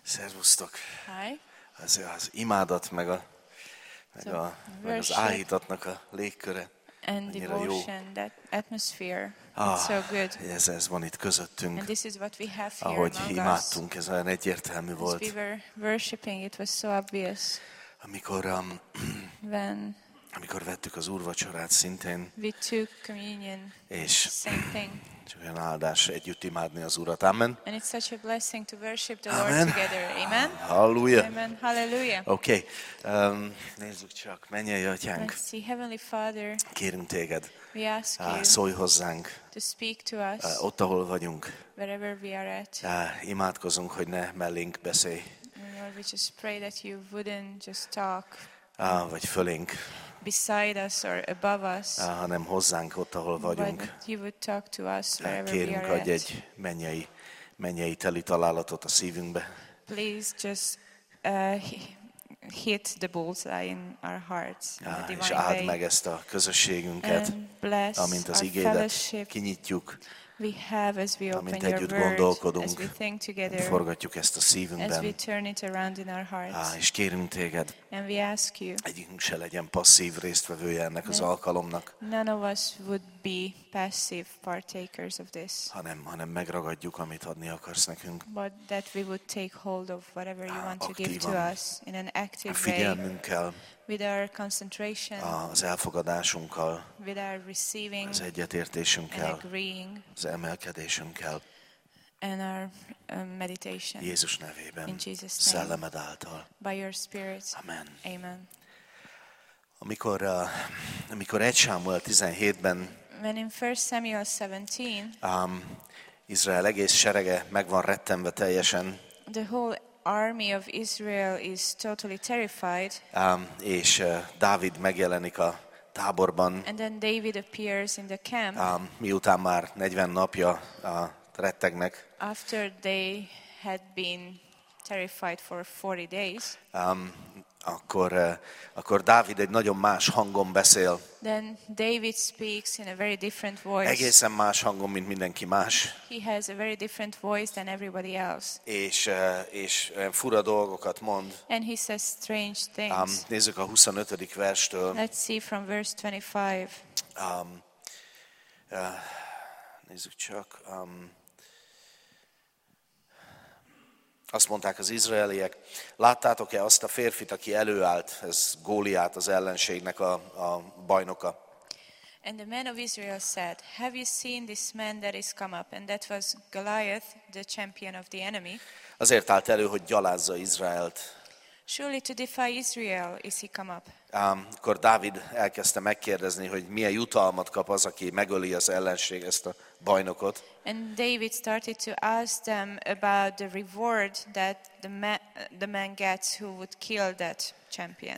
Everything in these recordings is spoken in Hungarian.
Szervusztok! Hi. Az imádat, meg az áhítatnak a légköre. And Annyira jó. devotion, that atmosphere, it's so good. Ez van itt közöttünk. And this is what we have here Ahogy among us. imádtunk, ez olyan egyértelmű As volt. we were worshiping, it was so obvious. Amikor vettük az úrvacsorát szintén, We took communion, és same thing. csak olyan áldás együtt imádni az Urat. Amen. And it's such a blessing to worship the Amen. Lord together. Amen. Halleluja. Amen. Hallelujah. Oké, nézzük csak, mennyei atyánk, Let's see, Heavenly Father, kérünk téged, we ask you szólj hozzánk, to speak to us ott, ahol vagyunk. wherever we are at. Imádkozunk, hogy ne mellénk beszélj, And Lord, we just pray that you wouldn't just talk vagy fölénk, beside us or above us, hanem hozzánk ott, ahol vagyunk. but you would talk to us wherever we Kérünk, are adj at. egy mennyei teli találatot a szívünkbe. Please just hit the bullseye in our hearts in a És divine áld way. meg ezt a közösségünket, And bless amint az our igédet fellowship kinyitjuk, we have as we open amint your együtt word, as gondolkodunk, we think together, forgatjuk ezt a as we szívünkben, turn it around in our hearts. és kérünk téged, And we ask you, egyikünk se legyen passzív résztvevője ennek az alkalomnak, none of us would be passive partakers of this, hanem megragadjuk, amit adni akarsz nekünk. but that we would take hold of whatever you want to give to Aktívan. us in an active way, Figyelmünkkel, with our concentration, az elfogadásunkkal, with our receiving az and egyetértésünkkel, agreeing, az emelkedésünkkel, and our meditation. Jézus nevében, In Jesus' name. szellemed által. By your Spirit. Amen. Amen. Amikor 1 Sámuel 17-ben When in 1 Samuel 17, Izrael egész serege meg van rettenve teljesen, the whole army of Israel is totally terrified, és Dávid megjelenik a táborban, and then David appears in the camp miután már 40 napja rettegnek, after they had been terrified for 40 days. akkor Dávid egy nagyon más hangon beszél, Then David speaks in a very different voice. egészen más hangon, mint mindenki más, He has a very different voice than everybody else. és fura dolgokat mond. And he says strange things. Nézzük a 25. verstől. Let's see from verse 25. Nézzük csak. Azt mondták az izraeliek, láttátok-e azt a férfit, aki előállt, ez Góliát, az ellenségnek a bajnoka. And the men of Israel said, have you seen this man that is come up? And that was Goliath, the champion of the enemy. Azért állt elő, hogy gyalázza Izraelt. Surely to defy Israel is he come up. Akkor Dávid elkezdte megkérdezni, hogy milyen jutalmat kap az, aki megöli az ellenség, ezt a bajnokot. And David started to ask them about the reward that the man gets who would kill that champion.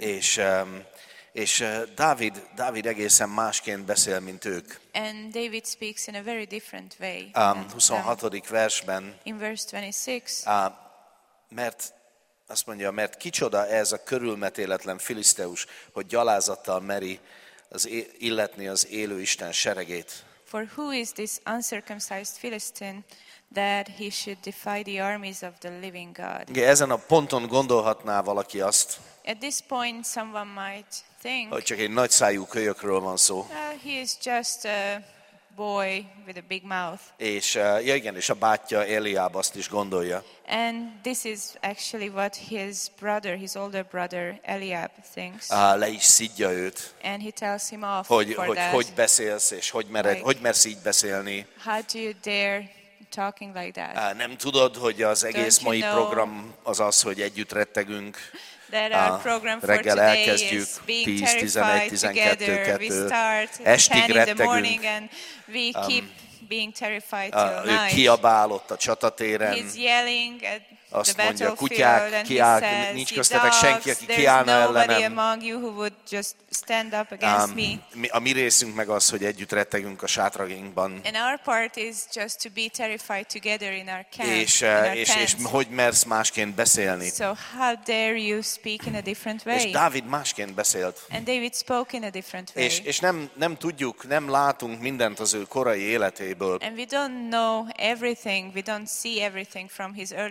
És Dávid egészen másként beszél, mint ők. And David speaks in a very different way. 26. versben, In verse 26, mert azt mondja, mert kicsoda ez a körülmetéletlen filiszteus, hogy gyalázattal meri illetni az élő Isten seregét. for who is this uncircumcised Philistine that he should defy the armies of the living God? Igen, ezen a ponton gondolhatná valaki azt, At this point, someone might think, hogy csak egy nagyszájú kölyökről van szó. he is just a boy with a big mouth. És és a bátyja Eliáb azt is gondolja. And this is actually what his older brother Eliab thinks. Le is szidja őt, And he tells him off hogy for that. hogy beszélsz, és hogy mersz így beszélni. How do you dare talking like that? Nem tudod, hogy az egész Don't you mai know program az, hogy együtt rettegünk. That our program for Reggel today elkezdjük, is being 10, 11, terrified 12, together. We 2. start Estig 10 in the rettegünk. morning and we keep being terrified till Ő night. kiabál ott a csatatéren. He's yelling at Azt the mondja, battlefield kutyák, and kiáll, he says, nincs "Ye köztetek senki, dogs, aki there's kiállna nobody ellenem. among you who would just stand up against me." A mi részünk meg az, hogy együtt rettegünk a sátrainkban. And our part is just to be terrified together in our camp, És in our és tents. hogy mersz másként beszélni. So how dare you speak in a different És way? Dávid másként beszélt. And David spoke in a different way. És nem tudjuk, nem látunk mindent az ő korai életéből, And we don't know everything, we don't see everything from his early life.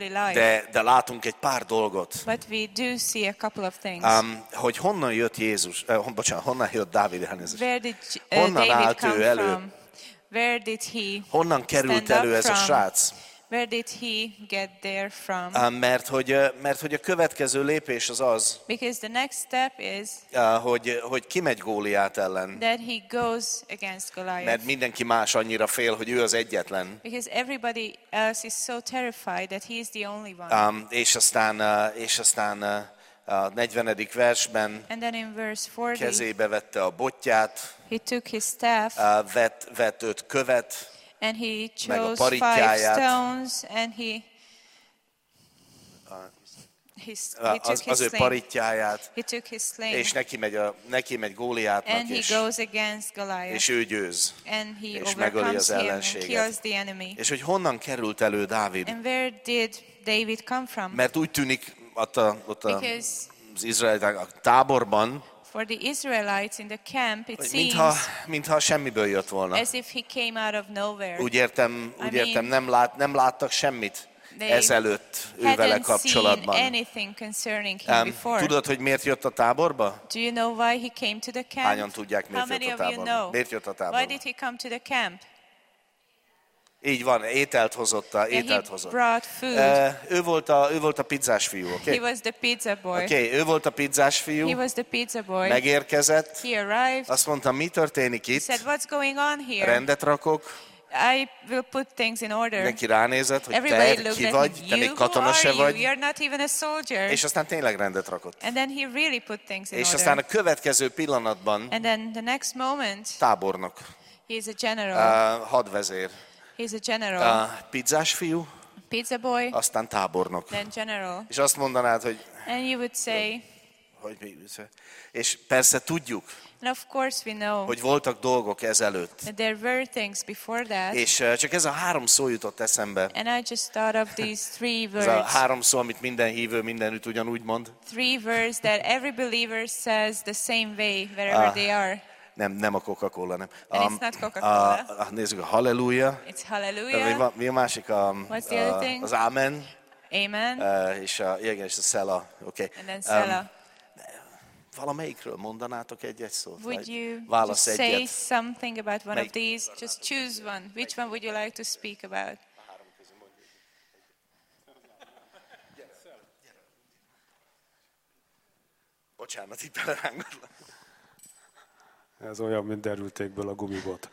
de látunk egy pár dolgot. But we do see a couple of things. Hogy honnan jött honnan jött Dávid, elnézést. Where did Honnan David állt come ő elő? from? Where did he Honnan került stand elő up ez a from? srác? Where did he get there from? Mert hogy a következő lépés az, Because the next step is hogy kimegy Góliát ellen. that he goes against Goliath. Mert mindenki más annyira fél, hogy ő az egyetlen. Because everybody else is so terrified that he is the only one. És aztán a 40. versben And then in verse 40, kezébe vette a botját, he took his staff vett 5 követ, and he meg a chose 5 parittyáját. stones and he took az his ő sling. parittyáját, He took his és sling neki megy Góliátnak, and he goes against Goliath. és ő győz. And he és megöli overcomes az him and ellenséget. kills the enemy. És hogy honnan került elő Dávid? And where did David come from? Mert úgy tűnik Because az izraeliták a táborban, for the Israelites in the camp, it hogy seems mintha semmiből jött volna. as if he came out of nowhere. Úgy értem, nem láttak semmit They ezelőtt ővele Hadn't seen kapcsolatban. anything concerning him before. Tudod, hogy miért jött a táborba? Do you know why he came to the camp? Hányan tudják, miért How many jött a of you táborba? know? Miért jött a Why táborba? did he come to the camp? Így van, ételt hozott. He brought food. Ő volt a pizzás fiú, oké? He was the pizza boy. Oké, ő volt a pizzás fiú, He was the pizza boy. megérkezett, He arrived. azt mondta, mi történik He itt? said, "What's going on here? Rendet rakok, I will put things in order." mindenki ránézett, hogy Everybody te looked ki at vagy, him. te még You, who katona se are you? vagy, You're not even a soldier. és aztán tényleg rendet rakott. And then he really put things in És order. aztán a következő pillanatban And then the next moment, tábornok, he's a general. hadvezér, He's a general. pizzás fiú, Pizza boy, aztán tábornok. then general. És azt mondanád, hogy And you would say, és persze tudjuk, and of course we know hogy voltak dolgok ezelőtt. that there were things before that. És csak ez a 3 szó jutott eszembe. And I just thought of these 3 Ez a words. 3 szó, amit minden hívő mindenütt ugyanúgy mond. 3 words that every believer says the same way wherever they are. Nem a Coca-Cola, nem. And it's not Coca-Cola. Nézzük, a halleluja. It's hallelujah. Mi a másik? What's the other thing? Az amen. Amen. És a Szela. Okay. And then Selah. Valamelyikről mondanátok egy szót? Would you just Válasz say egyet. something about one Melyik? of these? Just choose one. Which one would you like to speak about? Bocsánat, itt belerángatlak. Ez olyan, mint derültékből a gumibot.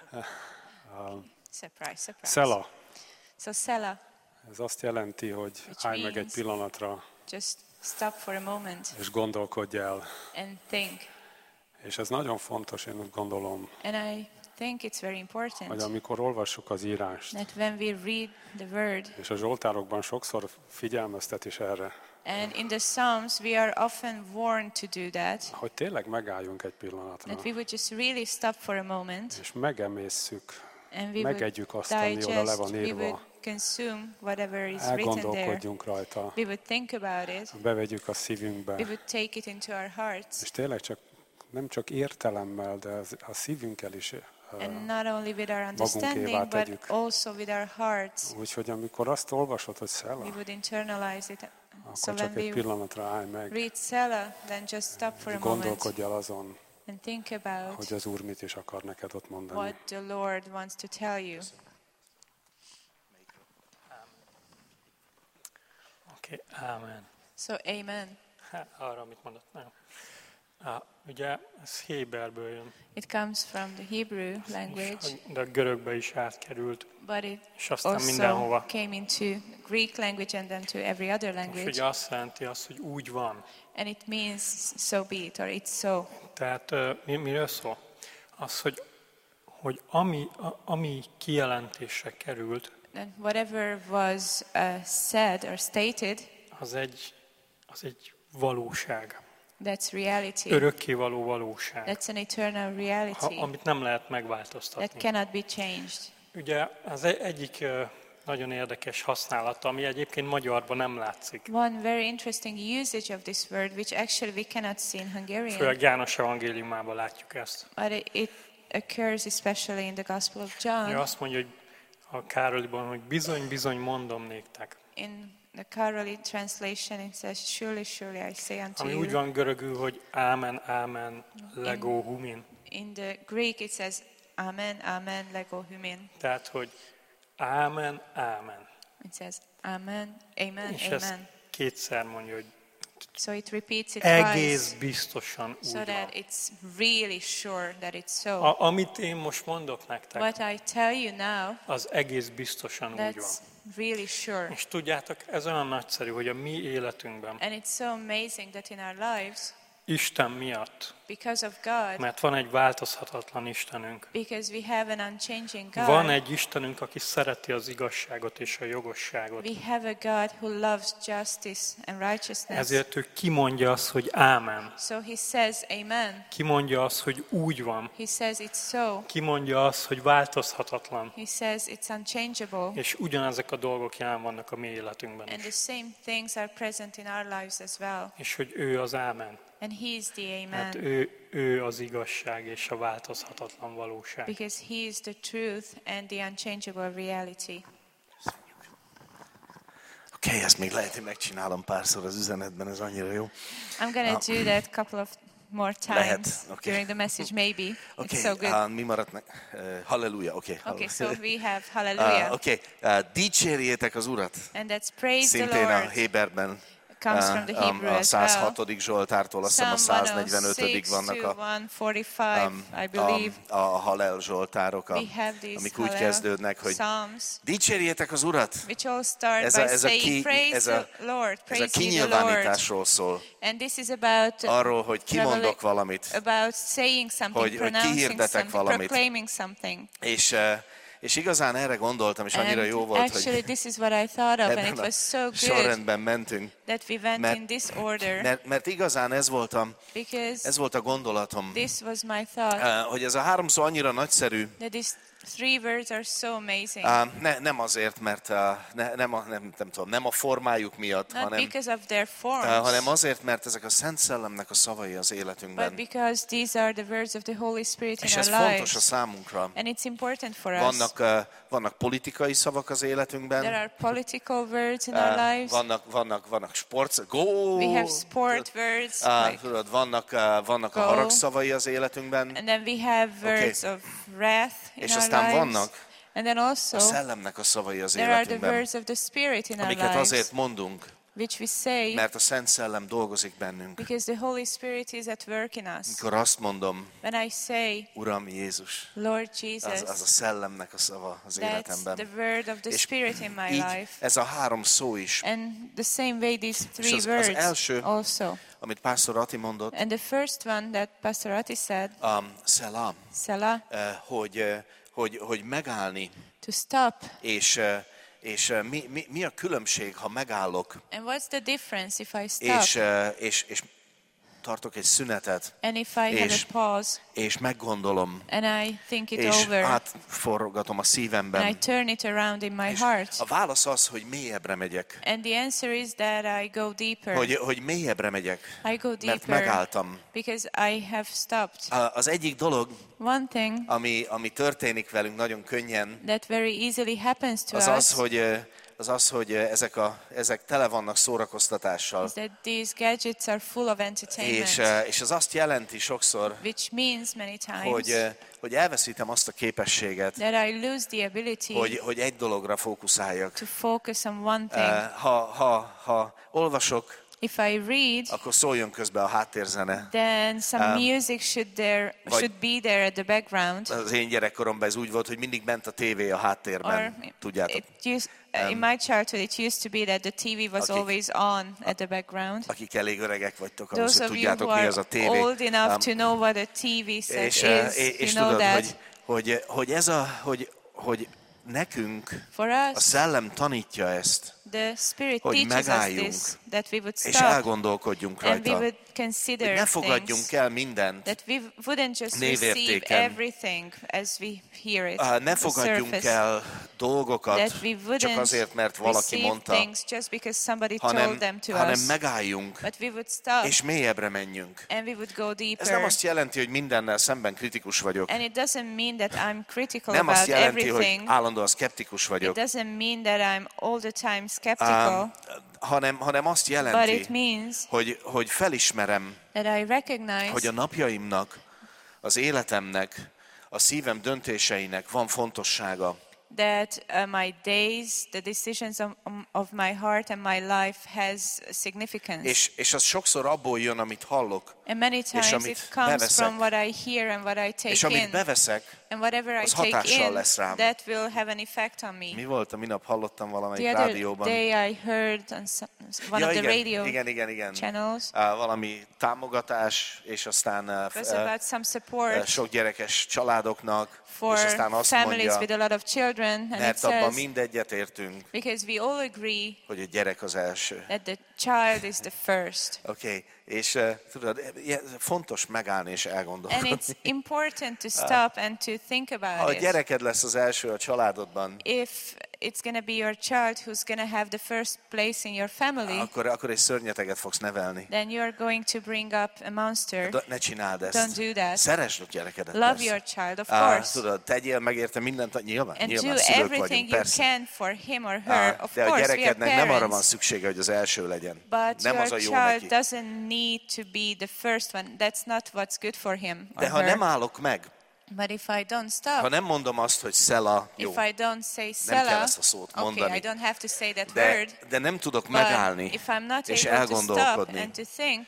Surprise. Szela. So Selah, Ez azt jelenti, hogy állj meg egy pillanatra, just stop for a moment és gondolkodj el. and think. És ez nagyon fontos, én úgy gondolom, And I think it's very hogy important amikor olvassuk az írást, that when we read the word, és a Zsoltárokban sokszor figyelmeztet is erre, and in the Psalms we are often warned to do that, hogy tényleg megálljunk egy pillanatra, that we would just really stop for a moment és megemészszük, and we megegyük would azt, ami oda le van digest, we would írva, consume whatever is written there. elgondolkodjunk rajta, We would think about it. bevegyük a We szívünkbe, would take it into our hearts. és tényleg nem csak értelemmel, de a szívünkkel is. And not only with our understanding, but tegyük. also with our hearts. Úgyhogy amikor azt olvasod, hogy We Szela, would internalize it. So akkor when csak egy we pillanatra állj meg, read Selah, then just stop for és a moment gondolkodj el azon, and think about hogy az Úr mit is akar neked ott mondani. what the Lord wants to tell you. Oké, amen. So amen. Arra, amit mondott. Ugye ez Héberből jön, It comes from the Hebrew language, de a görögbe is átkerült, but it és aztán also mindenhova. came into Greek language and then to every other És language. ugye azt jelenti azt, hogy úgy van. And it means so be it, or it's so. Tehát miről szól? Az, hogy ami kijelentésre került, And whatever was said or stated, az egy valóság. that's reality. Örökkévaló valóság. That's an eternal reality Amit nem lehet that megváltoztatni. cannot be changed. Ugye az egyik nagyon érdekes használata, ami egyébként magyarban nem látszik. One very interesting usage of this word, which actually we cannot see in Hungarian, Főleg János evangéliumában látjuk ezt. but it occurs especially in the Gospel of Ugye John. azt mondja, hogy a Károliban, hogy bizony, bizony mondom néktek. In the Károli translation, it says, surely, surely I say unto Ami you. úgy van görögül, hogy ámen, ámen, legó, humin. In the Greek it says, amen, amen, lego humin. Tehát, hogy ámen, ámen. It says, amen, amen, És ezt amen. kétszer mondja, hogy So it repeats it egész twice, biztosan so úgy van. that it's really sure that it's so. Amit én most mondok nektek, What I tell you now, az egész biztosan úgy van. that's really sure. És tudjátok, ez olyan nagyszerű, hogy a mi életünkben, And it's so amazing that in our lives, Isten miatt, because of God, mert van egy változhatatlan Istenünk. because we have an unchanging Van God, egy Istenünk, aki szereti az igazságot és a jogosságot. we have a God who loves justice and righteousness. Ezért ő kimondja azt, hogy ámen. So he says, amen. Kimondja azt, hogy úgy van. He says it's so. Kimondja azt, hogy változhatatlan. He says it's unchangeable. És ugyanezek a dolgok jelen vannak a mi életünkben And the is. same things are present in our lives as well. És hogy ő az ámen. And he is the Mert amen. ő az igazság és a változhatatlan valóság. Because he is the truth and the unchangeable reality. Oké, ezt még lehet, hogy megcsinálom párszor az üzenetben, ez annyira jó. I'm going to do that a couple of more Lehet, times okay. during the message, maybe. Oké, It's so good. mi maradt meg? Halleluja, oké. Okay, so we have hallelujah. Oké, dicsérjétek az Urat. And that's praise the Szintén a Lord. Héberben. Comes from the Hebrew A as 106. well. Zsoltártól, azt hiszem a Psalm 145. 106 vannak to 145, I believe. a Hallel Zsoltárok, We have these amik úgy Hallel kezdődnek, hogy Psalms, dicsérjétek az Urat. which all start Ez by a saying, praise the Lord, ez a praise ye the Lord. kinyilvánításról szól. And this is about Arról, hogy kimondok valamit, about saying something, hogy pronouncing kihirdetek something, valamit. proclaiming something. és igazán erre gondoltam, és annyira jó And volt, actually, hogy this is what I thought of, and it ebben a was so good sorrendben mentünk. that we went Mert- in this order, Mert igazán ez volt because a gondolatom, this was my thought, hogy ez a 3 szó annyira nagyszerű, that these 3 words are so amazing. nem azért, mert nem a formájuk miatt, Not hanem because of their forms, hanem azért, mert ezek a Szent Szellemnek a szavai az but életünkben. because these are the words of the Holy Spirit És in ez our fontos a lives. számunkra. And it's important for us. Vannak politikai szavak az There életünkben, are political words in our lives. vannak sport, go! We have sport words, like, Tudod, vannak a Go. haragszavai az életünkben, and then we have words of wrath in és our aztán lives. vannak And then also, a szellemnek a szavai az there are the életünkben, words of the Spirit in our amiket lives, azért mondunk, which we say mert a Szent Szellem dolgozik bennünk. because the Holy Spirit is at work in us. Mikor azt mondom, When I say, Uram Jézus, Lord az Jesus, a szellemnek a szava az that's the életemben. word of the És Spirit in my így life. ez a 3 szó is, And the same way these 3 az words első- also. amit Pásztor Ati mondott, And the first one that Pastor Ati said, Szelam, Selah, hogy megállni, to stop. és mi a különbség, ha megállok, And what's the difference if I stop és tartok egy szünetet, and if I have és- a pause és meggondolom, and I think it és over átforgatom a and I szívemben. turn it around in my És heart? a válasz az, hogy mélyebbre megyek. And the answer is that I go deeper. Hogy mélyebbre megyek, I go mert deeper megálltam. because I have stopped. Az egyik dolog, One thing ami történik velünk nagyon könnyen, that very easily happens to az us az, hogy ezek tele vannak szórakoztatással. is that these gadgets are full of entertainment, És az azt jelenti sokszor, which means many times hogy elveszítem azt a képességet, that I lose the ability hogy egy dologra fókuszáljak. to focus on one thing. Ha olvasok, If I read, akkor szóljon közbe a háttérzene. then some music should be there at the background. Az én gyerekkoromban ez úgy volt, hogy mindig ment a tévé a háttérben. Tudjátok, In my childhood, it used to be that the TV was akik- always on at the background. akik elég öregek vagytok, ahhoz, Those hogy of you who tudjátok, mi az a are tévé. old enough to know what a TV set És, is, you és know tudod, that. hogy nekünk For a us, szellem tanítja ezt, the Spirit hogy teaches us megálljunk, this, that we would és stop elgondolkodjunk and we rajta, would hogy consider ne fogadjunk things, el mindent, that we wouldn't just receive névértéken. everything as we hear it, ne the fogadjunk surface, el dolgokat that we csak wouldn't azért, mert valaki receive mondta, things just because somebody hanem told them to hanem us, megálljunk, but we would stop és mélyebbre menjünk. and we would go Ez nem deeper. azt jelenti, hogy mindennel szemben kritikus vagyok. And it doesn't mean that I'm critical Nem azt about jelenti, hogy everything. állandóan szkeptikus It vagyok. doesn't mean that I'm all the time skeptical, hanem azt but it jelenti, means hogy felismerem, that I recognize hogy a napjaimnak, az életemnek, a szívem döntéseinek van fontossága. that my days, the decisions of my heart and my life has significance. És az sokszor abból jön, amit hallok, And many times amit it comes beveszek. from what I hear and what I és take amit in. beveszek, And whatever I az take hatással in, lesz rám. that will have an effect on me. Mi volt? Minap hallottam valamelyik The other rádióban. day I heard on one of the radio igen. channels, Valami támogatás, és aztán it was about some support sok gyerekes családoknak, for és aztán azt families mondja, with a lot of children, and it mert abban says, mind egyetértünk, because we all agree hogy a gyerek az első. that the child is the first. Oké, és tudod, fontos megállni és And elgondolkodni. it's important to stop and to think Ha a about it. gyereked lesz az első a családodban, If it's going to be your child who's going to have the first place in your family, akkor egy szörnyeteget fogsz nevelni. then you're going to bring up a monster. Ne csináld Don't ezt. do that. Szeresd a gyerekedet. Love persze. your child, of course. Tudod, tegyél meg érte mindent, nyilván And do szülők everything vagyunk, you persze. can for him or her. Of De a course, we are gyerekednek nem arra van parents. szüksége, hogy az első legyen. But Nem az a your jó child neki. doesn't need to be the first one. That's not what's good for him or De ha her. nem állok meg, But if I don't ha stop, nem mondom azt, hogy Szela, jó, if I don't say nem kell Selah, ezt a szót okay, mondani, I don't have to say that de, word. de nem tudok But megállni, if I'm not és able to stop elgondolkodni, and to think,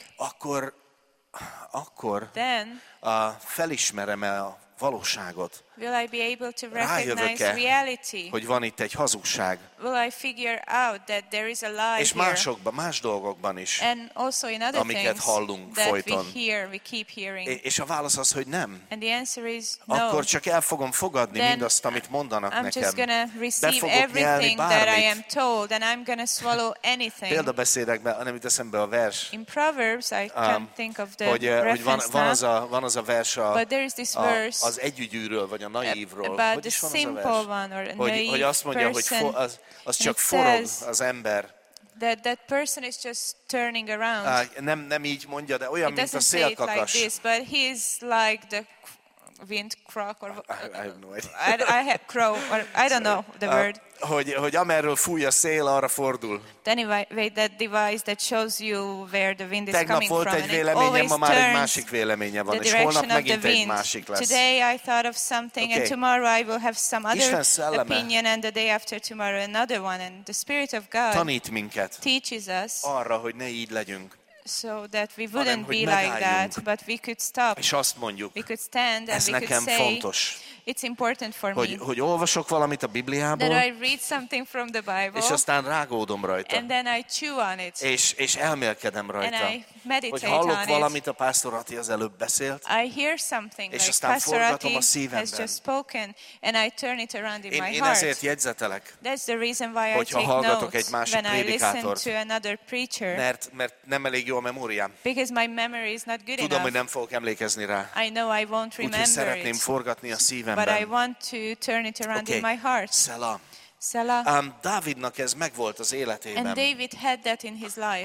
akkor then felismerem-e a valóságot, will I be able to rájövök-e, recognize reality? hogy van itt egy hazugság, Will I figure out that there is a lie és here? más dolgokban is. And also in other amiket things hallunk that folyton. we keep hearing. És a válasz az, hogy nem. And the answer is no. Akkor csak el fogom fogadni Then mindazt, amit mondanak I'm just nekem. gonna Be receive fogok nyelni everything that I am bármit. told, and I'm gonna swallow anything. Példabeszédekben nem jut eszembe a vers, In Proverbs, I can't think of the hogy reference van az a vers but there is this verse az együgyűről, vagy a naívról. about Hogy the is van az a simple vers? one or a Hogy naive azt mondja, hogy person. az csak it forog says az ember. that person is just turning around. Nem így mondja, de olyan, It mint a doesn't say it like szélkakas. this, but he's like the wind croc or I have no idea. I have crow or I don't know the word. Hogy amerről fúj a szél, arra fordul. Anyway, that device that shows you where the wind is Tegnap coming volt from, egy and it véleményem, always ma már egy turns másik véleménye van, the és holnap direction of the megint egy wind. másik lesz. Today I thought of something, and Okay. tomorrow I will have some other Isten szelleme opinion, and the day after tomorrow another one. And the Spirit of God Tanít minket teaches us arra, hogy ne így legyünk. so that we Hanem, wouldn't hogy be like megálljunk. that, but we could stop. És azt mondjuk, We could stand and ez we could nekem say, fontos, it's important for me hogy olvasok valamit a that Bibliából, I read something from the Bible, és aztán rágódom rajta, and then I chew on it, és elmélkedem and rajta. I meditate Hogy hallok on it. valamit, a pásztor Ati az előbb beszélt, I hear something és like aztán Pastor forgatom Ati a szívemben. has just spoken, and I turn it around in my én heart. ezért jegyzetelek, That's the reason why I hogyha take hallgatok notes egy másik when I listen prédikátort. to another preacher, mert nem elég jó a memóriám. because my memory is not good Tudom, hogy enough. nem fogok emlékezni rá. I know I won't Úgyhogy remember szeretném it, forgatni a but I szívemben. want to turn it around Oké, in my heart. Szela. Selah. Dávidnak ez megvolt az And életében. David had that in his life.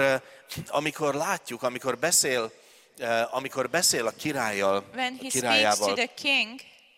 Amikor látjuk, amikor beszél a királlyal, When a he speaks to királyával, the king,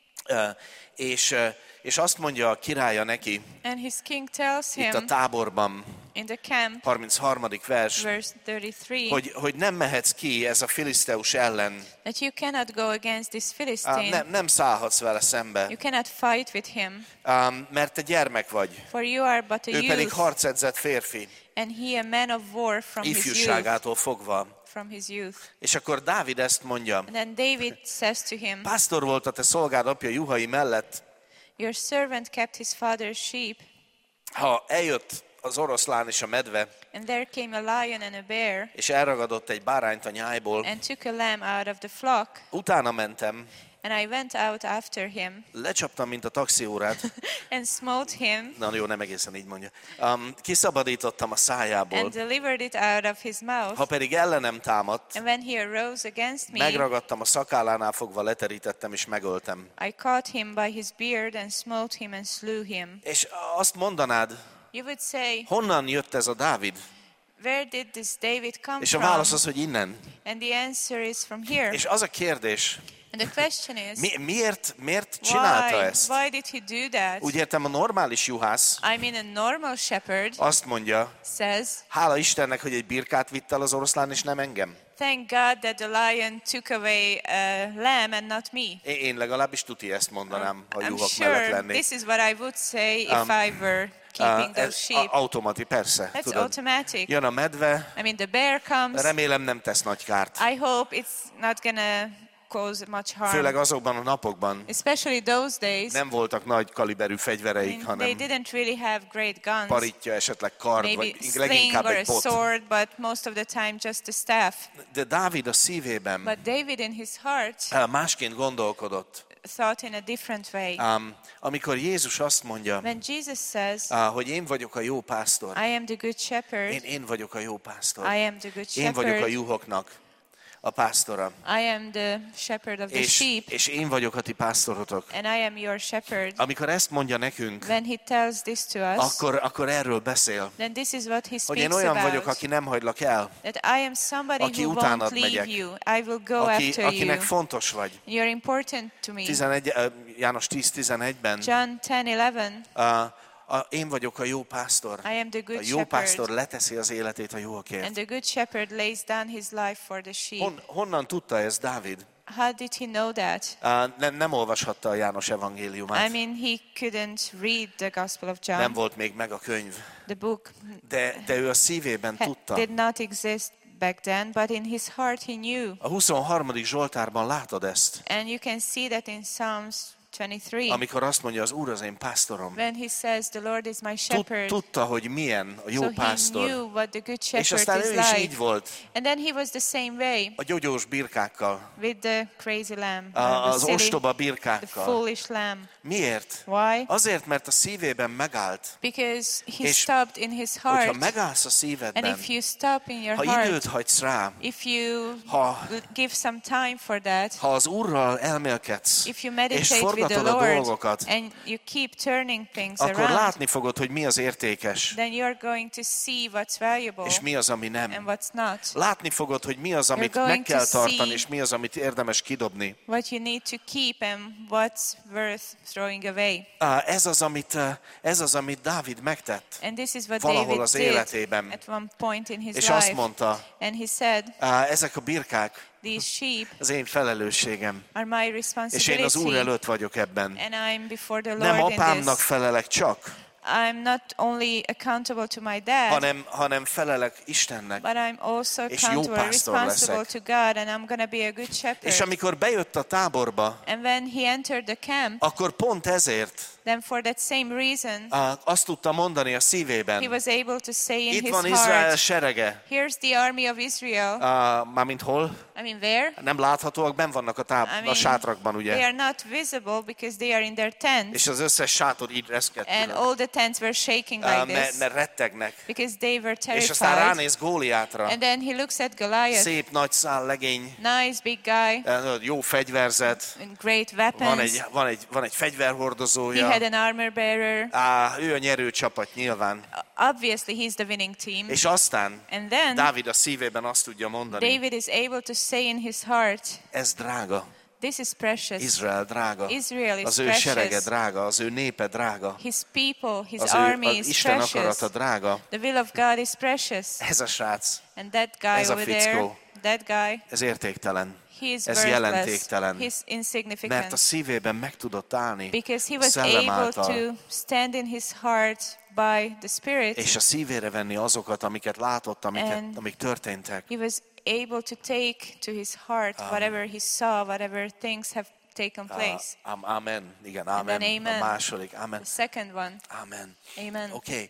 és azt mondja a királya neki, and his king tells itt a him táborban, in the camp, 33. vers, verse 33, hogy nem mehetsz ki ez a filiszteus ellen, that you cannot go against this Philistine. nem szállhatsz vele szembe, You cannot fight with him, mert te gyermek vagy. for you are but a Ő pedig youth, harcedzett férfi, and he a man of war from his youth. ifjúságától fogva. From his youth. És akkor Dávid ezt mondja, And then David says to him, pásztor volt a te szolgád apja juhai mellett, your servant kept his father's sheep, ha eljött az oroszlán és a medve, and there came a lion and a bear, és elragadott egy bárányt a nyájból, and took a lamb out of the flock, utána mentem, and I went out after him, lecsaptam, mint a taxiórát, and smote him, na jó, nem egészen így mondja, kiszabadítottam a szájából, and delivered it out of his mouth. ha pedig ellenem támadt, And when he arose against me, megragadtam a szakállánál fogva, leterítettem és megöltem. I caught him by his beard and smote him and slew him. És azt mondanád, You would say, honnan jött ez a Dávid? where did this David come És a from? válasz az, hogy innen. And the answer is from here. És az a kérdés, And the question is, miért csinálta why? ezt? Why did he do that? Úgy értem, a normális juhász I mean, a normal shepherd azt mondja, says, hála Istennek, hogy egy birkát vitt el az oroszlán, és nem engem. thank God that the lion took away a lamb and not me. Én legalábbis tuti ezt mondanám, ha I'm juhok mellett sure lennék. this is what I would say if I were keeping those Ez sheep. automatik, persze. That's Tudod. automatic. Jön a medve, I mean, the bear comes. remélem nem tesz nagy kárt. I hope it's not gonna cause much harm. Főleg azokban a napokban Especially those days. nem voltak nagy kaliberű I fegyvereik, mean, they hanem didn't really have great guns. paritja, esetleg kard, Maybe vagy sling leginkább or egy a bot. sword, but most of the time just a staff. De Dávid a szívében But David in his heart másként gondolkodott. thought in a different way. Amikor Jézus azt mondja, When Jesus says, hogy én vagyok a jó pásztor, I am the good shepherd, én vagyok a jó pásztor, I am the good én vagyok a shepherd, juhoknak a pásztora, I am the shepherd of the sheep, és én vagyok a ti pásztorotok. and I am your shepherd. Amikor ezt mondja nekünk, When he tells this to us, akkor erről beszél, then this is what he hogy én speaks olyan vagyok, about. aki nem hagylak el, That I am somebody aki who utánad won't leave megyek, you. I will go after akinek you. fontos vagy. You're important to me. János 10:11-ben John 10:11. én vagyok a jó pásztor. I am the A good jó pásztor shepherd, leteszi az életét a jókért. and the good shepherd lays down his life for the sheep. Honnan tudta ez Dávid? How did he know that? Nem olvashatta a János evangéliumát. I mean, he couldn't read the Gospel of John, Nem volt még meg a könyv. the book. De ő a szívében tudta. Did not exist back then, but in his heart he knew. A 23. Zsoltárban látod ezt, And you can see that in Psalms 23, amikor azt mondja, az Úr az én pásztorom. when he says, the Lord is my shepherd. Tudta, hogy milyen a jó So he pásztor. knew what the good És shepherd aztán is ő is így like. volt, And then he was the same way a gyogyós birkákkal, with the crazy lamb, az the silly, ostoba the birkákkal. foolish lamb. Miért? Why? Azért, mert a szívében megállt. Because he És stopped in his Hogyha heart. megállsz a And szívedben, if you stop in your ha időt heart, hagysz rá, if you ha, give some time for that, ha az Úrral elmélkedsz, if you és meditate with the forgatod a Lord, dolgokat, and you keep turning things akkor around, látni fogod, hogy mi az értékes, then you're going to see what's valuable és mi az, ami and nem. what's not. Látni fogod, hogy mi az, amit going meg kell to tartani, see és mi az, amit érdemes kidobni. What you need to keep and what's worth throwing away. Ez az, amit Dávid megtett And this is what valahol David az did életében. at one point in his És azt life. mondta, And he said, ezek a birkák these sheep az én felelősségem, are my és responsibility. én az Úr előtt vagyok ebben. And I'm before the Nem Lord in apámnak this. felelek csak, I'm not only accountable to my dad, hanem felelek Istennek. but I'm also és jó accountable, pásztor responsible leszek. to God, and I'm going to be a good És shepherd. amikor bejött a táborba, And when he entered the camp, akkor pont ezért then for that same reason, azt tudta mondani a he szívében. was able to say in Itt his van Izrael heart, serege. here's the army of Israel. Mármint hol? I mean, where? Nem láthatóak, benn vannak I a mean, sátrakban, they ugye? are not visible because they are in their tents, És az összes sátor így reszkedt. and all the tents were shaking like this Mert rettegnek. because they were És aztán terrified. ránéz Góliátra. And then he looks at Goliath, Szép nagy szál legény, nice big guy, jó fegyverzet, and great van weapons. egy He fegyverhordozója. had an armor bearer. Ő a nyerő csapat nyilván. Obviously, he's the winning team. És aztán And then Dávid a szívében azt tudja mondani, David is able to say in his heart, ez drága, this is precious. Izrael drága, Israel is az ő serege precious. drága, az ő népe drága, His people, his az army is Isten precious. akarata drága. The will of God is precious. Ez a srác, And that guy Ez a over there, fickó. that guy, ez értéktelen, he is ez worthless. jelentéktelen, He's mert a insignificant. szívében meg tudott állni Because he a was szellem able által, to stand in his heart by the Spirit. és a szívére venni azokat, amiket látott, And amik történtek. He was able to take to his heart whatever he saw, whatever things have taken place. Amen, igen, And then amen. amen. A második, amen. The second one, Amen. amen. Oké.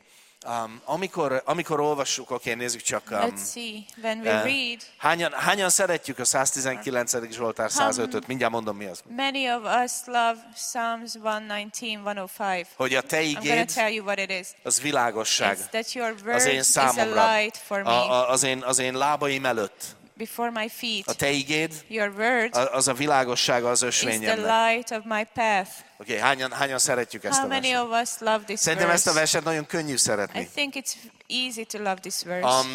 Amikor olvassuk, nézzük csak. Let's see, when we read, Hányan szeretjük a 119. Zsoltár 105-öt? Mindjárt mondom, mi az. many of us love Psalms 119, 105. Hogy a te I'm going igéd, to tell you what it is. az világosság It's that your az word én is a számomra, light for me, az én lábaim előtt. before my feet. A te igéd, Your word az a világossága az is the ösvényemnek. light of my path. Oké, hányan szeretjük ezt How a many verset? of us love this Szerintem ezt a verse? verset nagyon könnyű I szeretni. think it's easy to love this verse.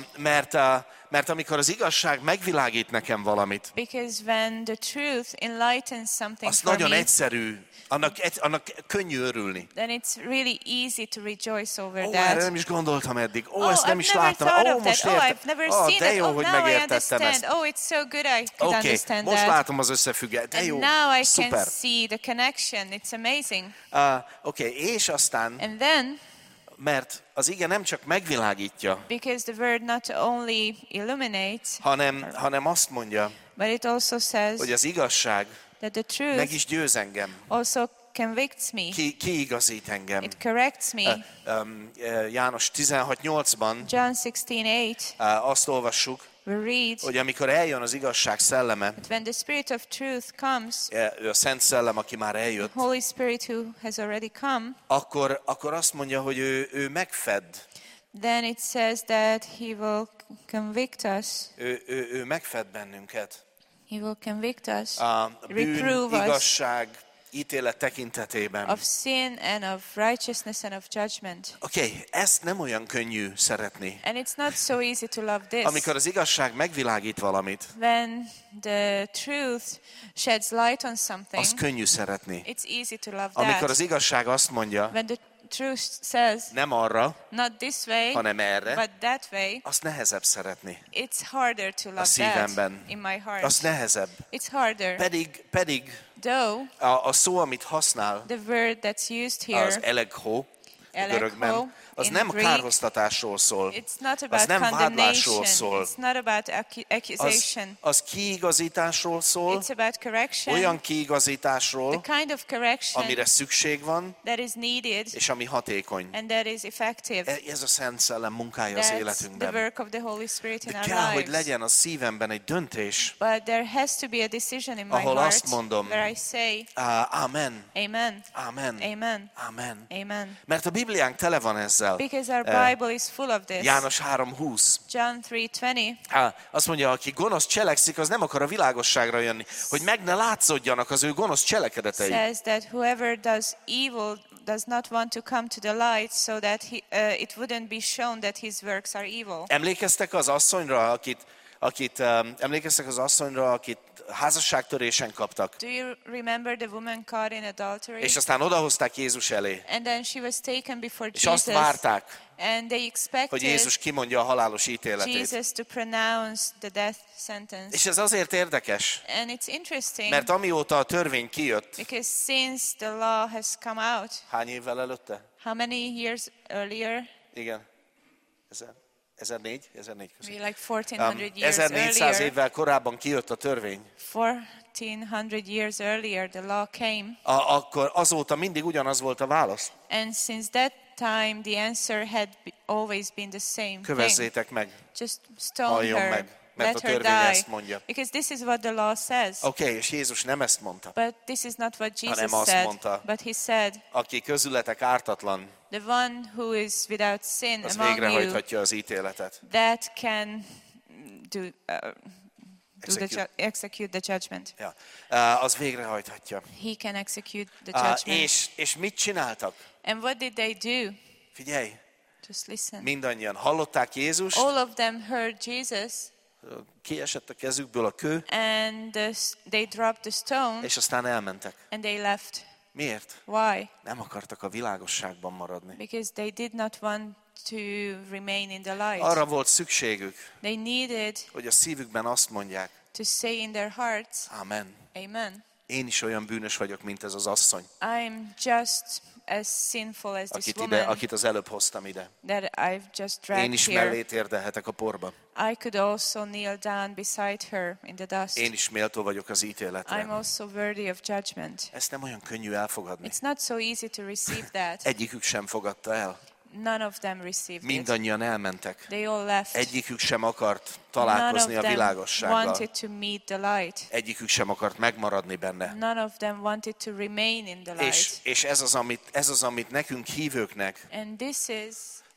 Mert amikor az igazság megvilágít nekem valamit, Because when the truth enlightens something az for nagyon me, egyszerű, annak könnyű örülni. then it's really easy to rejoice over Ó, erre that. nem is gondoltam eddig. Ó, ezt nem I've is never láttam. thought Ó, of most that. Oh, értem. I've never Ó, seen de that. jó, Oh, hogy now I megértettem understand. ezt. Oh, it's so good I could Oké, understand most that. látom az összefüggést. De And jó, now I can szuper. see the connection. It's amazing. Oké, és aztán, And then, mert az ige nem csak megvilágítja, because the word not only illuminates, hanem azt mondja, but it also says hogy az igazság that the meg truth is győz engem, also convicts me. kiigazít engem. It corrects me. János 16:8-ban John 16:8, azt olvassuk, we read hogy amikor eljön az igazság szelleme, that when the Spirit of truth comes, ő a Szent Szellem, aki már eljött, the Holy Spirit who has already come, akkor azt mondja, hogy ő megfed, then it says that He will convict us. ő megfed bennünket. He will convict us, A bűn, reprove us igazság, ítélet tekintetében. of sin and of righteousness and of judgment. Oké, ezt nem olyan könnyű szeretni. And it's not so easy to love this. Amikor az igazság megvilágít valamit, When the truth sheds light on something, az könnyű szeretni. it's easy to love Amikor that. az igazság azt mondja, When the truth says, nem arra, not this way, hanem erre, but that way, azt nehezebb szeretni. it's harder to A love szívemben. that in my heart. Az nehezebb. It's harder. Pedig Though a szó, amit használ, the word that's used here, az elegho, Elegho, görögben, az in nem Greek, kárhoztatásról szól. it's not Az about nem vádlásról condemnation. szól. It's not about accusation. Az kiigazításról szól, It's about correction. olyan kiigazításról, The kind of correction amire szükség van, that is needed és ami hatékony. and that is effective. Ez a Szent Szellem munkája az That's the életünkben. work of the Holy Spirit in De our kell, hogy lives. legyen a szívemben egy döntés, But there has to be a decision in my ahol heart azt mondom, where I say, Amen, Amen, Amen, Amen, Amen. Amen. Mert a Bibliánk tele van ezzel. Because our Bible is full of this. János 3:20. John 3:20 Azt mondja, aki gonosz cselekszik, az nem akar a világosságra jönni, hogy meg ne látszódjanak az ő gonosz cselekedetei. says that whoever does evil does not want to come to the light so that it wouldn't be shown that his works are evil. Emlékeztek az asszonyra, akit házasságtörésen kaptak, Do you remember the woman caught in adultery? és aztán odahozták Jézus elé, And then she was taken before és azt Jesus. várták, And they hogy expected Jézus kimondja a halálos ítéletét. Jesus to pronounce the death sentence. És ez azért érdekes, And it's interesting mert amióta a törvény kijött, because since the law has come out, hány évvel előtte? how many years earlier? Igen. 1004 köszönöm. Maybe like 1400 years 1400 earlier. évvel korábban kijött a törvény. 1400 years earlier the law came. Akkor azóta mindig ugyanaz volt a válasz. And since that time the answer had always been the same thing. Kövezzétek meg. Just stone Halljon her. meg, mert Let a her törvény die. ezt mondja. Because this is what the law says. Oké, és Jézus nem ezt mondta. But this is not what Jesus Hanem azt said. mondta. But he said, Aki közületek ártatlan, the one who is without sin az among you, végrehajthatja az ítéletet. that can execute the judgment. Ja. Az végrehajthatja. He can execute the judgment. És mit csináltak? And what did they do? Figyelj, Just listen. mindannyian hallották Jézust, All of them heard Jesus, kiesett a kezükből a kő, and they dropped the stone, és aztán elmentek. and they left. Miért? Why? Nem akartak a világosságban maradni. Because they did not want to remain in the light. Arra volt szükségük, They needed hogy a szívükben azt mondják, to say in their hearts, Amen. Amen. Én is olyan bűnös vagyok, mint ez az asszony, I'm just as sinful as this woman akit az előbb hoztam ide. that I've just dragged Én is here. mellé térdelhetek a porba. I could also kneel down beside her in the dust. Én is méltó vagyok az I'm ítéletre. also worthy of judgment. Ezt nem olyan könnyű elfogadni. It's not so easy to receive that. Egyikük sem fogadta el. None of them received it. Mindannyian elmentek. They all left. Egyikük sem akart None of találkozni a them világossággal. wanted to meet the light. Egyikük sem akart megmaradni benne. None of them wanted to remain in the light. És ez az, amit nekünk hívőknek And this is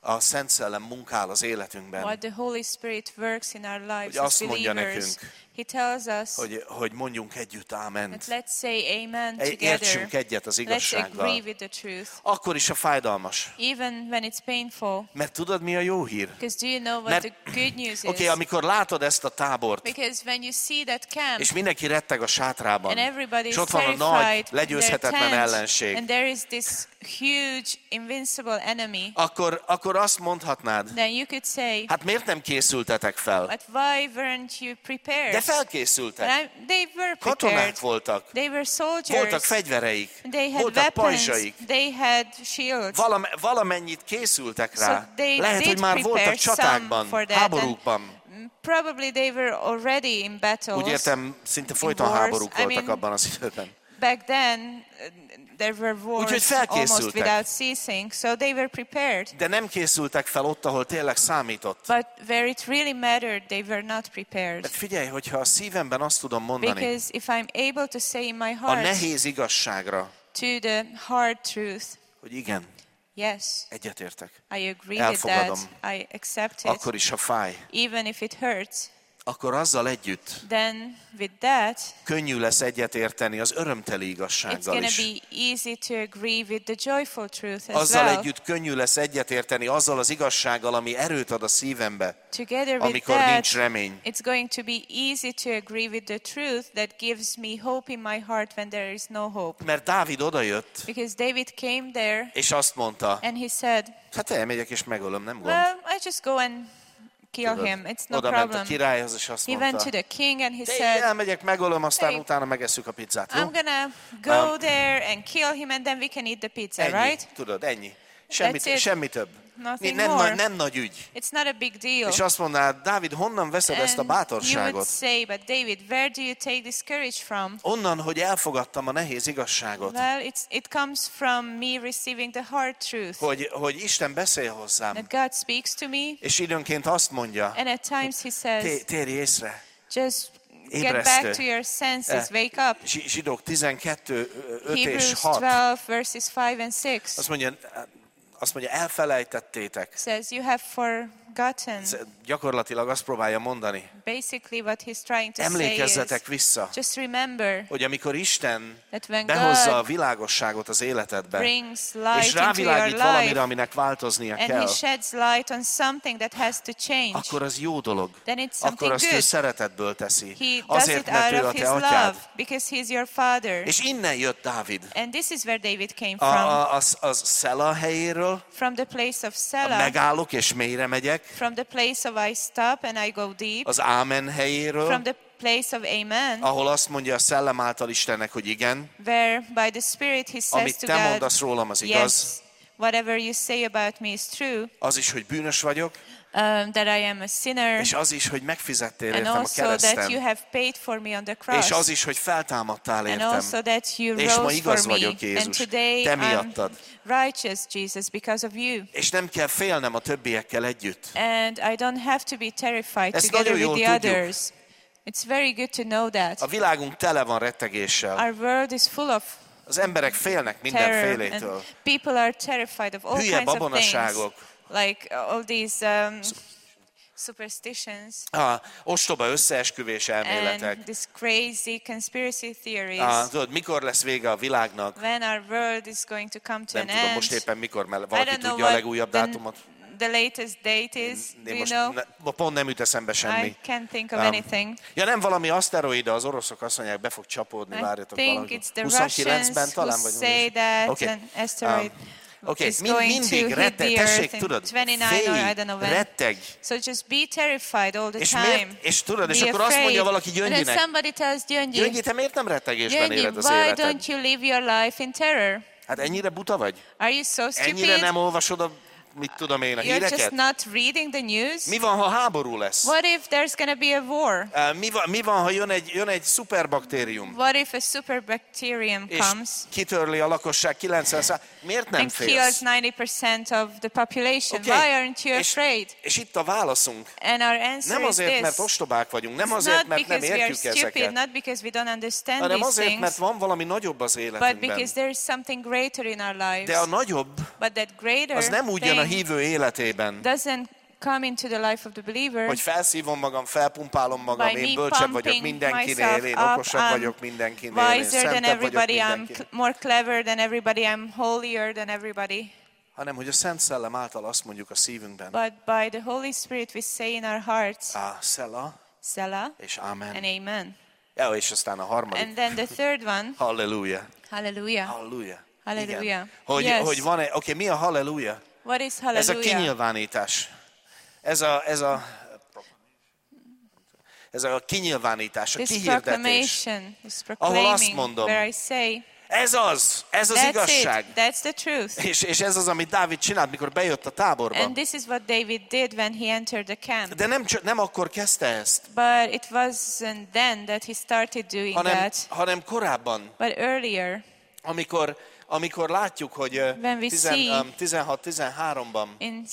a Szent Szellem munkál az életünkben, what the Holy Spirit works in our lives hogy as azt mondja believers. nekünk, He tells us hogy mondjunk együtt áment. that let's say amen Értsünk together. egyet az Let's igazsággal. agree with the truth. Akkor is a fájdalmas. Even when it's painful. Mert tudod, mi a jó hír? Because do you know what Mert- the good news is? Oké, amikor látod ezt a tábort, Because when you see that camp és mindenki retteg a sátrában, and everybody és is ott van a nagy, terrified in their legyőzhetetlen tent, ellenség, and there is this huge invincible enemy, akkor azt mondhatnád, then you could say, hát miért nem készültetek fel? but why weren't you prepared? De felkészültek. They were Katonák prepared. voltak. They were soldiers. Voltak fegyvereik. They had Voltak weapons. pajzsaik. They had shields. Valamennyit készültek So rá. they Lehet, did hogy már voltak prepare some csatákban, for that, háborúkban. Probably they were already in battles. Úgy értem, szinte folyton wars. háborúk I voltak mean, abban az időben. Back then, there were Úgyhogy wars almost felkészültek. without ceasing, so they were prepared. De nem készültek fel ott, ahol tényleg számított. But where it really mattered, they were not prepared. Mert figyelj, hogyha a szívemben azt tudom mondani, Because if I'm able to say in my a heart nehéz igazságra, to the hard truth, hogy igen, yes, egyetértek, I agree with elfogadom, that, I accept it, akkor is, ha fáj, even if it hurts, akkor azzal együtt then with that, könnyű lesz egyetérteni az örömteli it's igazsággal going is. to be easy to agree with the joyful truth as Azzal well. együtt könnyű lesz egyetérteni azzal az igazsággal, ami erőt ad a szívembe, Together with amikor that, nincs remény. it's going to be easy to agree with the truth that gives me hope in my heart when there is no hope. Mert Dávid odajött, Because David came there és azt mondta, and he said, hát elmegyek és megölöm, nem gond. well, I just go and kill Tudod, him. It's no oda ment a problem. királyhoz, és azt He went to mondta, the king and he de én said, elmegyek, megölöm, aztán Hey, utána megesszük a pizzát, jó? I'm gonna go there and kill him and then we can eat the pizza, Ennyi, right? tudod, ennyi. That's it. Semmi több. Nothing Nem, more. nem nagy ügy. It's not a big deal. És azt mondanád, Dávid, honnan veszed ezt a And you would bátorságot? say, but David, where do you take this courage from? Onnan, hogy elfogadtam a nehéz igazságot. Well, it comes from me receiving the hard truth. Hogy Isten beszél hozzám. That God speaks to me, És időnként azt mondja, and at times He says, térj észre. just get Ébresztő. back to your senses, wake up. Zsidók 12, 5 és Hebrews 6. 12, verses 5 and 6 Azt mondja, elfelejtettétek. says, you have forgotten. Gyakorlatilag azt próbálja mondani. Basically what he's trying to say is, Emlékezzetek vissza, just remember hogy amikor Isten that when behozza a God világosságot az életedbe, brings és light into your rávilágít valamire, life, aminek változnia and kell, He sheds light on something that has to change, akkor az jó dolog. then it's Akkor something azt ő good. szeretetből teszi. He does Azért, it mert out ő a of His te love, atyád. because He's your Father. És innen jött Dávid. And this is where David came from. Az Szela helyéről, From the place of a Selah, megállok és mélyre megyek, from the place of I stop and I go deep, az Ámen helyéről, from the place of Amen, ahol azt mondja a Szellem által Istennek, hogy igen, where by the Spirit He says amit to te God, mondasz rólam, az igaz, yes, whatever you say about me is true, az is, hogy bűnös vagyok, that I am a sinner, és az is, hogy megfizettél and értem a also that you kereszten, have paid for me on the cross, és az is, hogy feltámadtál and értem, also that you és ma rose igaz for me, vagyok, and Jézus, today te I'm miattad. righteous, Jesus, because of you. És nem kell félnem a többiekkel együtt. And I don't have to be terrified Ezt together nagyon with jól the tudjuk. others. It's very good to know that. A világunk tele van rettegéssel. Our world is full of Az emberek félnek terror, mindenfélétől. and people are terrified of all Hülye kinds of things, babonaságok. like all these superstitions Ostoba összeesküvés elméletek. and these crazy conspiracy theories. Tudod, mikor lesz vége a világnak? When our world is going to come to Nem an tudom end. most éppen mikor, mert I valaki don't know tudja a what legújabb dátumot. the latest date is. Do Én you most know? pont nem jut eszembe I semmi. can't think of anything. Ja, nem valami aszteroida, az oroszok azt mondják, be fog csapódni, I várjatok think valahogy. it's the 29-ben Russians talán, who vagy say that Oké. an asteroid Oké, is going to mindig hit retteg, the tessék, earth in tudod, 29 or I don't know when. retteg. So just be terrified all the És, time. és tudod, és Be akkor azt afraid. mondja valaki And then Gyöngyinek, somebody tells Gyöngyi, Gyöngyi, te miért nem rettegésben Gyöngyi, éled az why életed? don't you live your life in terror? Hát ennyire buta vagy? Are you so Ennyire stupid? nem olvasod a, mit tudom én, a You're just híreket? not reading the news? Mi van, ha háború lesz? What if there's going to be a war? Mi van, ha jön egy szuperbaktérium, What if a superbacterium és comes kitörli a lakosság 90%? Miért nem and kills félsz? 90% of the population? Oké, Why aren't you és- afraid? És itt a válaszunk. And our answer Nem is azért, mert this. ostobák vagyunk, nem It's azért, not mert nem because we are értjük stupid, ezeket, not because we don't understand hanem these azért, mert things, van valami nagyobb az but életünkben. because there is something greater in our lives. De a nagyobb But that greater az nem ugyanaz, hívő életében, doesn't come into the life of the believer hogy felszívom magam, felpumpálom magam, by én me bölcsebb vagyok pumping mindenkinél, myself én up, okosabb vagyok I'm mindenkinél, én wiser than szentebb vagyok everybody, I'm mindenkinél. more clever than everybody, I'm holier than everybody. Hanem, hogy a Szent Szellem által azt mondjuk a szívünkben, But by the Holy Spirit we say in our hearts, Szela Selah és Amen. and Amen. Ja, és aztán a harmadik. And then the third one, Halleluja. Hallelujah. Halleluja. Hallelujah. Igen. Hogy, Yes. hogy van-e, oké, mi a halleluja? What is Ez a hallelujah? kinyilvánítás. Ez a kinyilvánítás, a This kihirdetés. proclamation, this Ahol azt proclaiming, mondom, where I say, Ez az that's igazság. it, that's the truth. És ez az, amit Dávid csinált, mikor bejött a táborba. And this is what David did when he entered the camp. De nem akkor kezdte ezt, But it wasn't then that he started doing that, hanem korábban, but earlier, amikor látjuk, hogy When we see 16-13-ban in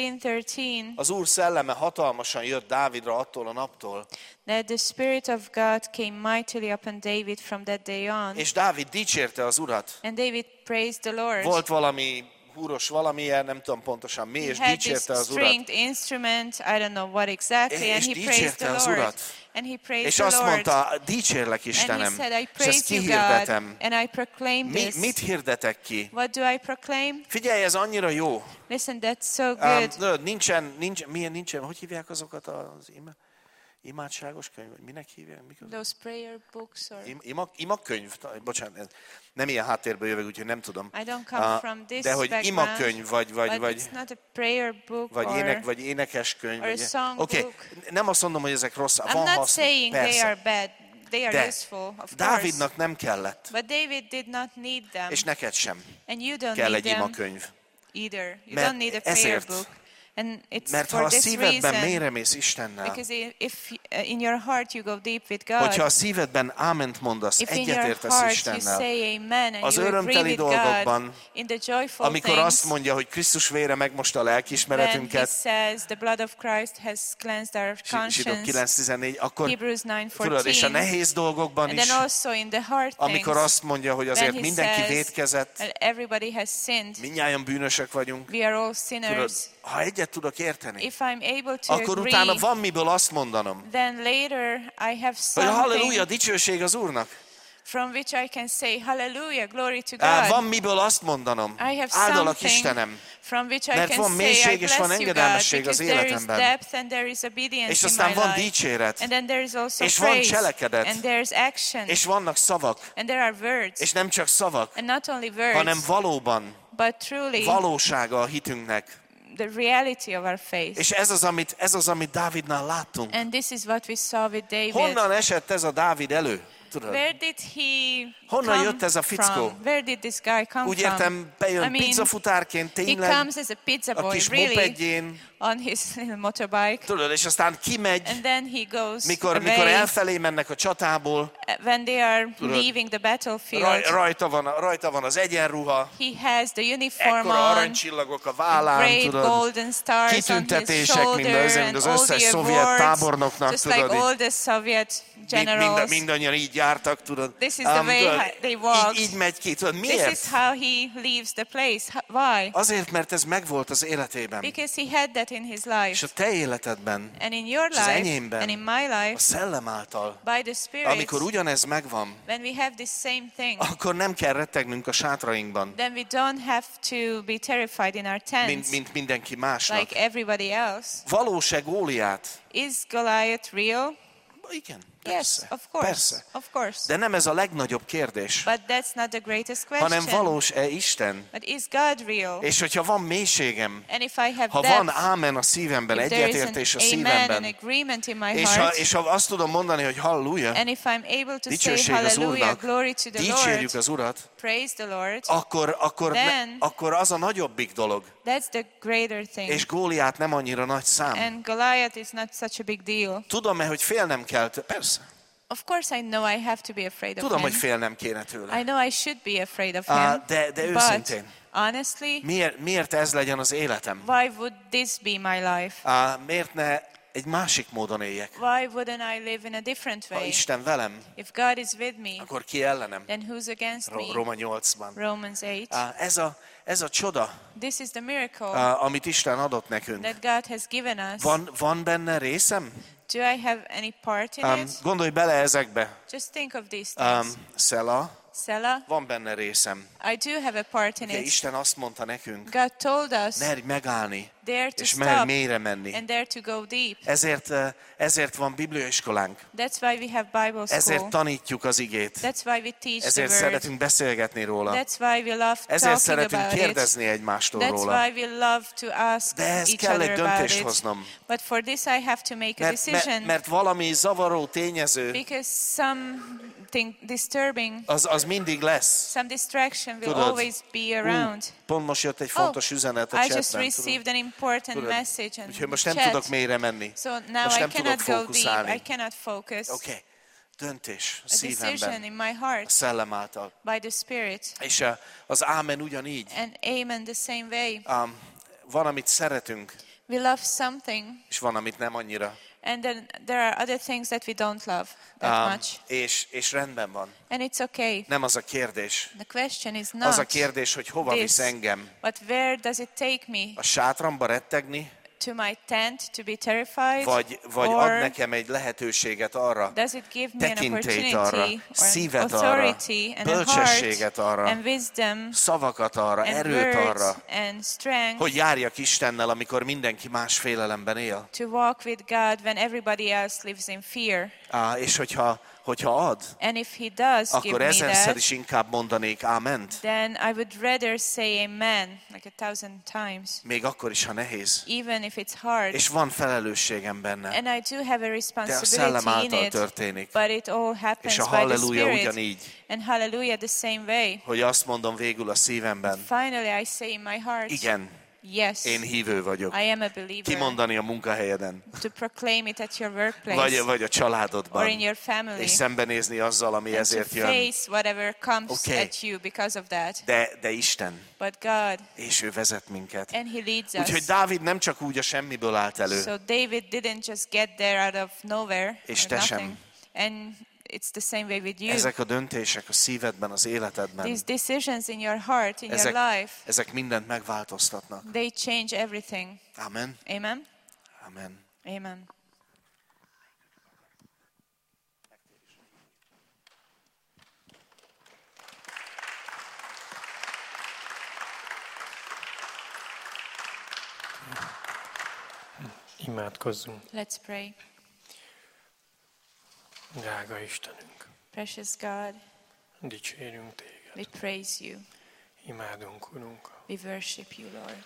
16:13, az Úr szelleme hatalmasan jött Dávidra attól a naptól, that the Spirit of God came mightily upon David from that day on. és Dávid dicsérte az Urat. And David praised the Lord. Volt valami húros valamilyen, nem tudom pontosan mi, és He had this dicsérte az Urat. stringed instrument, I don't know what exactly, and És he praised dicsérte the az Lord. Urat. And he praised És the azt Lord. mondta, dicsérlek And he Istenem, said, I és ezt praise you, God, kihirdetem. and I proclaim this. Mit hirdetek ki? What do I proclaim? Figyelj, ez annyira jó. Listen, that's so good. Nincsen, hogy hívják azokat az imádságos könyv? Minek hívják? Those prayer books or... Imakönyv? Bocsánat, nem ilyen háttérből jövök, úgyhogy nem tudom. I don't come from this De hogy background, imakönyv, but vagy it's not a prayer book or... vagy énekeskönyv. or a song Oké, book. nem azt mondom, hogy ezek rossz. I'm Van not haszna, saying they persze. are bad. They are De useful, of course. Dávidnak nem kellett, But David did not need them. és neked sem And you don't kell need egy them imakönyv. either. You Mert don't need a prayer ezért, book. And it's Mert ha for a this szívedben reason. mélyremész Istennel, Because if in your heart you go deep with God, hogyha a szívedben áment mondasz, if in your egyetértesz heart you Istennel, say amen and az you agree örömteli with dolgokban, God in the joyful amikor things, azt mondja, hogy Krisztus vére megmosta a when he lelkiismeretünket, says the blood of Christ has cleansed our Zsidók conscience, 9:14, akkor Hebrews tudod, és a 9:14, nehéz dolgokban and is, then also in the hard amikor things, azt mondja, hogy when azért he mindenki says vétkezett, that everybody has sinned, mindnyájan bűnösök vagyunk, we are all tudod, sinners. ha egyet tudok érteni, If I'm able to akkor agree, utána van miből azt mondanom, then later I have hogy halleluja, something dicsőség az Úrnak. from which I can say hallelujah, glory to God. Van miből azt mondanom, I have áldalak something Istenem, from which I mert can van say I mélység és van bless you, God, engedelmesség az because there is életemben. depth and there is és obedience in aztán my van life. dicséret, And then there is also és van praise, cselekedet, and there's action, és vannak szavak, and there are words, és nem csak szavak, and not only words, hanem valóban but truly valósága a hitünknek. the reality of our faith. És ez az, amit Dávidnál láttunk. And this is what we saw with David. Honnan esett ez a Dávid elő? Tudod? Where did he Honnan come jött ez a fickó? from? Where did this guy come Úgy from? értem, bejön pizzafutárként he tényleg comes as a pizza a boy, kis really, mopedjén, on his little motorbike. tudod, és aztán kimegy, And then he goes mikor away elfelé mennek a csatából, when they are tudod, leaving the battlefield. rajta van az egyenruha, He has the uniform ekkora on, aranycsillagok a vállán, great tudod, golden stars on his kitüntetések, shoulder, mint and az all összes the szovjet awards, tábornoknak, just like tudod, all the Soviet generals. mindannyian így jártak, tudod. This is the way tudod, they walked. így megy ki, tudod, This miért? is how he leaves the place. Why? Azért, mert ez megvolt az életében. Because he had that in his life. És a te életedben, And in your és az life, enyémben, and in my a life, szellem által, by the Spirit, amikor ugyanez megvan, when we have this same thing, akkor nem kell rettegnünk a sátrainkban, then we don't have to be terrified in our tents mint mindenki másnak. like everybody else. Valós-e Góliát? Is Goliath real? Igen, Yes, persze, of course. persze. Of course. De nem ez a legnagyobb kérdés, But that's not the greatest question. hanem valós-e Isten? But is God real? És hogyha van mélységem, And if I have ha van depth, ámen a szívemben, if there is egyetértés a an amen, an szívemben, agreement in my és heart, ha azt tudom mondani, hogy halleluja, and if I'm able to say dicsőség az hallelujah, Úrnak, glory to the dicsérjük Lord, az Urat, praise the Lord, akkor az a nagyobbik dolog. that's the greater thing. És Góliát nem annyira nagy szám. And Goliath is not such a big deal. Tudom-e, hogy félnem kell? Persze. Of course I know I have to be afraid of Tudom, hogy him. félnem kéne tőle. I know I should be afraid of him. De But őszintén, honestly, miért ez legyen az életem? why would this be my life? Miért ne egy másik módon éljek? Why wouldn't I live in a different Ha way? Isten velem, If God is with me, akkor ki ellenem? then who's against me? Róma 8-ban. Romans 8. Ez a csoda, This is the miracle amit Isten adott nekünk. that God has given us. Van benne részem? Do I have any part in it? Gondolj bele ezekbe. Just think of these things. Szela, Selah, van benne részem. I do have a part in Ugye it. Isten azt mondta nekünk, God told us, merj megállni, dare to és merj stop mélyre menni. and dare to go deep. Ezért van bibliaiskolánk. That's why we have Bible Ezért school. tanítjuk az igét. That's why we teach the Ezért word. szeretünk beszélgetni róla. That's why we love Ezért talking szeretünk about it. kérdezni egymástól That's róla. why we love to ask De ehhez each kell egy other about döntést it. hoznom. But for this I have to make a decision Mert valami zavaró tényező, because something disturbing, az mindig lesz. some distraction will Tudod, always be around. Pont most jött egy fontos üzenet a I just chatben. received an important Tudod? message on Úgyhogy most nem chat. tudok mélyre menni. So now Most I nem tudok cannot go deep. fókuszálni. I cannot focus. Oké, döntés a A decision szívemben, in my a heart szellem által. by the Spirit. És az ámen ugyanígy. And amen the same way. Van, amit szeretünk, We love something, és van, amit nem annyira. and then there are other things that we don't love that much. És rendben van. And it's okay. Nem az a kérdés. The question is Az a not kérdés, hogy hova this, visz engem. but where does it take me? A sátramba rettegni, To my tent to be terrified? vagy ad Or nekem egy lehetőséget arra, does it give me an tekintélyt arra, opportunity, or szívet arra, authority, and a heart, bölcsességet arra, and wisdom, szavakat arra, and erőt words, arra, and strength hogy járjak Istennel, amikor mindenki más félelemben él. to walk with God when everybody else lives in fear? És hogyha ad, And if He does give akkor me ezerszer that, is inkább mondanék áment, then I would rather say amen like 1000 times, még akkor is, ha nehéz. even if it's hard. És van felelősségem benne, And I do have a de a responsibility szellem in által it, történik. but it all happens És a by the halleluja Spirit. ugyanígy, And hallelujah the same way. hogy azt mondom végül a szívemben, Finally I say in my heart, igen, yes, én hívő vagyok. I am a believer. Kimondani a munkahelyeden, To proclaim it at your workplace vagy a or családodban, in your family. és szembenézni azzal, ami And to ezért jön. face whatever comes Okay. at you because of that. De Isten, But God, és ő vezet minket. and He leads Úgyhogy us. Dávid nem csak úgy a semmiből állt elő, So David didn't just get there out of nowhere És or te sem. nothing. And it's the same way with you. ezek a döntések a szívedben, az életedben, These decisions in your heart, in your life, ezek mindent megváltoztatnak. they change everything. Amen. Amen? Amen. Amen. Imádkozzunk. Let's pray. Drága Istenünk, Precious God, dicsérünk Téged. we praise you. Imádunk, Urunk. We worship you, Lord.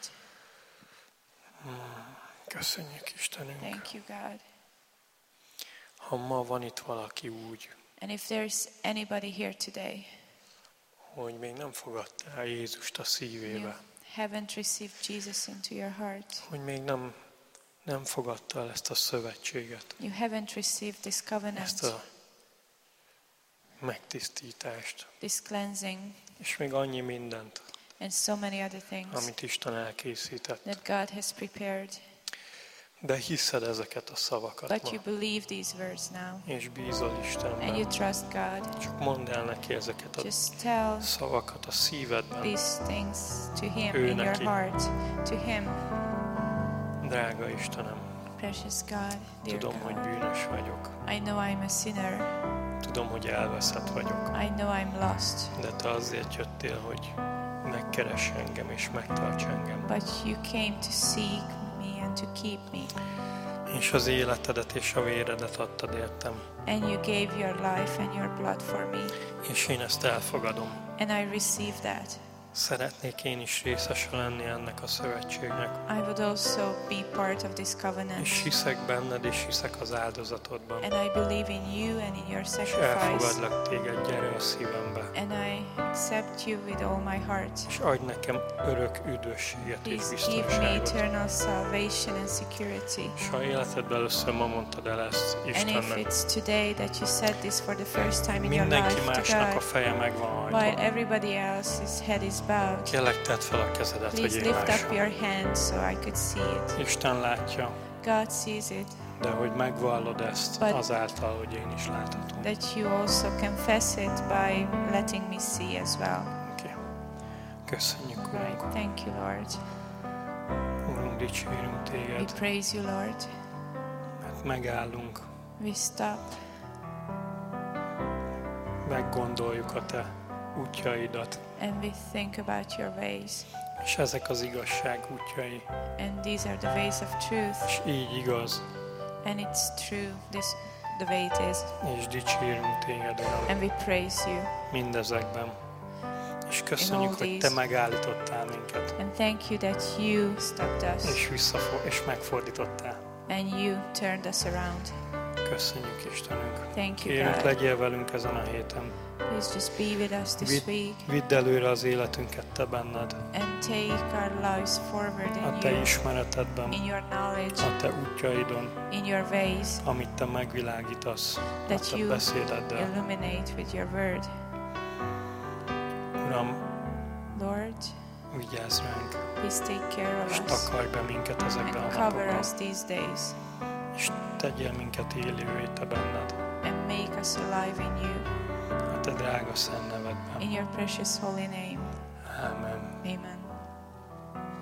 Köszönjük, Istenünk. Thank you, God. Ha ma van itt valaki úgy, And if there's anybody here today, hogy még nem fogadtál Jézust a you szívébe, haven't received Jesus into your heart, hogy még nem fogadta el ezt a szövetséget, you haven't received this ezt covenant, a megtisztítást, this cleansing, és még annyi mindent, and so many other things amit Isten elkészített. that God has prepared. De hiszed ezeket a szavakat But ma, you believe these words now, és bízol and you Istenben. trust God. Csak mondd el neki ezeket a Just tell szavakat a szívedben. these things to Him Ő in your neki. heart, to Him. Drága Istenem, Precious God, dear tudom, hogy God, bűnös vagyok. I know I'm a sinner. Tudom, hogy elveszett vagyok. I know I'm lost. De Te azért jöttél, hogy megkeress engem és megtarts engem. But you came to seek me and to keep me. És az életedet és a véredet adtad értem. And you gave your life and your blood for me. És én ezt elfogadom. And I receive that. Szeretnék én is részese lenni ennek a szövetségnek. I would also be part of this covenant. És hiszek benned, és hiszek az áldozatodban. And I believe in you and in your És sacrifice. elfogadlak téged, gyere a szívembe. And I accept you with all my heart. És adj nekem örök üdvösséget és Please give me biztonságot. eternal salvation and security. És ha életedben először ma mondtad el ezt And if Istennek, it's today that you said this for the first time in your mindenki life to másnak a God, feje meg van while hajtva. everybody else's head is bowed, Kérlek, tedd fel a kezedet, hogy please én lift up lássam. your hand so I could see it. Isten látja, God sees it. de hogy megvallod ezt But- azáltal, hogy én is láthatom. that you also confess it by letting me see as well. Okay. Köszönjük, Urunk. Thank you, Lord. Urunk, dicsérünk We Téged, praise you, Lord. mert megállunk, We stop meggondoljuk a Te útjaidat, and we think about your ways. és ezek az igazság útjai, And these are the ways of truth. és így igaz, And it's true, this the way it is. és dicsérünk Téged, Uram, And we praise you. mindezekben. És köszönjük, all hogy these. Te megállítottál minket, And thank you that you stopped us és megfordítottál. and you turned us around. Köszönjük, Istenünk. Thank you, Kérünk, God. legyél velünk ezen a héten. Please just be with us this week Vidd előre az életünket Te benned, and take our lives forward a in Te you, ismeretedben, in your knowledge, a Te útjaidon, in your ways amit Te megvilágítasz a that Te you beszédeddel. illuminate with your word. Uram, Lord, vigyázz ránk, please take care és of us takarj be minket ezekben and a cover napokban, us these days és tegyél minket élővé Te benned, and make us alive in you. a Te drága szent nevedben. In your precious holy name. Amen. Amen.